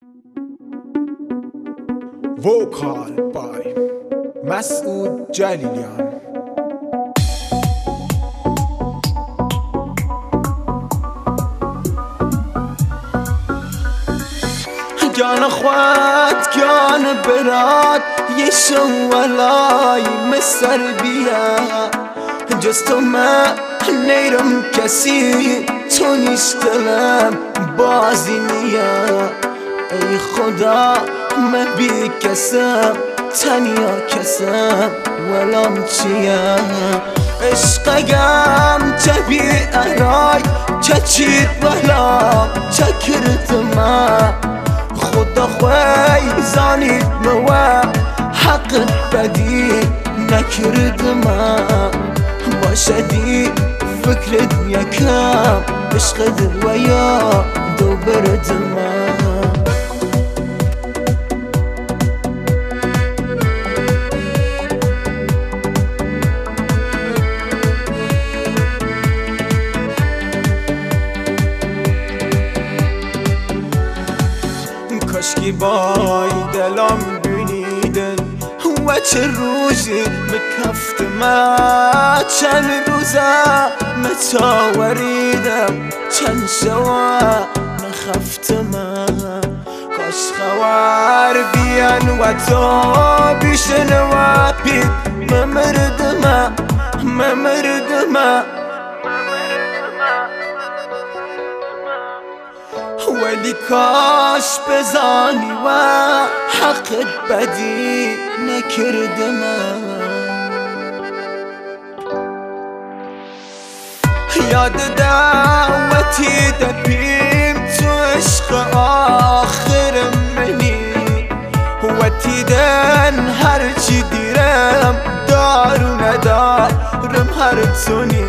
Vocal by مسعود جلیلیان. جان خوات جان برات يشو ولاي مسر بيا جز تو من نیرم کسی تو نیستم بازی نیا ای خدا من بی کسم تنیا کسم ولام چیه عشقم چه بی ارای چه چید ولام چه کردم خدا خوی زانید نوا حق بدی نکردم باشدی فکرت یکم عشقت و یا دو بردم کاشکی بای دلم بینیدن و چه روزی مکفت ما چند روزه متاوریدم چند شوا نخفت ما کاش خوار بیان و تو بیشن و بید ممردم ولی کاش بزانی و حقت بدی نکردم یاد دعوتی دبیم تو عشق آخر منی و تیدن هرچی دیرم دارو ندارم هر تونی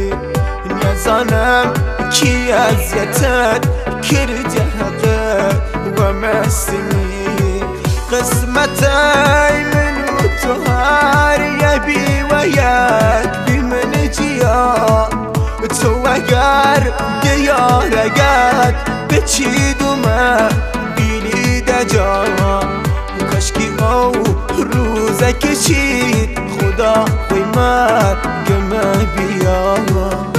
نزانم کی اذیتت کرد حقت و مستی قسمت من و تو هر یبی و یک بی من جیا تو اگر دیارگت بچید و من بیلی دجا کاشکی او روزه کشید خدا قیمت گمه بیا